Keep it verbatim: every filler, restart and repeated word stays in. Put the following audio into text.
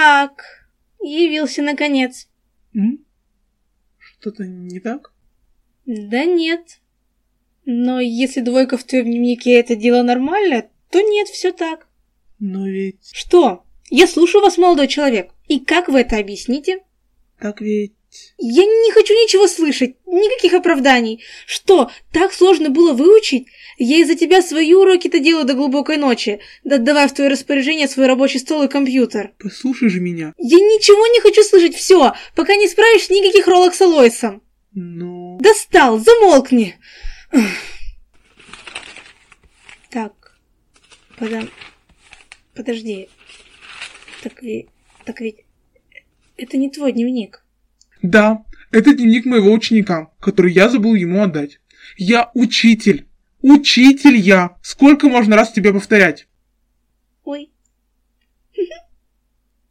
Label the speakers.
Speaker 1: Так, явился наконец.
Speaker 2: М? Что-то не так?
Speaker 1: Да нет. Но если двойка в твоем дневнике это дело нормальное, то нет, все так.
Speaker 2: Но ведь...
Speaker 1: Что? Я слушаю вас, молодой человек. И как вы это объясните?
Speaker 2: Так ведь...
Speaker 1: Я не хочу ничего слышать, никаких оправданий. Что, так сложно было выучить? Я из-за тебя свои уроки-то делаю до глубокой ночи, отдавая в твое распоряжение свой рабочий стол и компьютер.
Speaker 2: Послушай же меня.
Speaker 1: Я ничего не хочу слышать, все, пока не справишься, никаких роллок с Алоисом.
Speaker 2: Но...
Speaker 1: Достал, замолкни. Так, подам... подожди. Так ведь... так ведь... это не твой дневник.
Speaker 2: Да, это дневник моего ученика, который я забыл ему отдать. Я учитель. Учитель я. Сколько можно раз тебе повторять?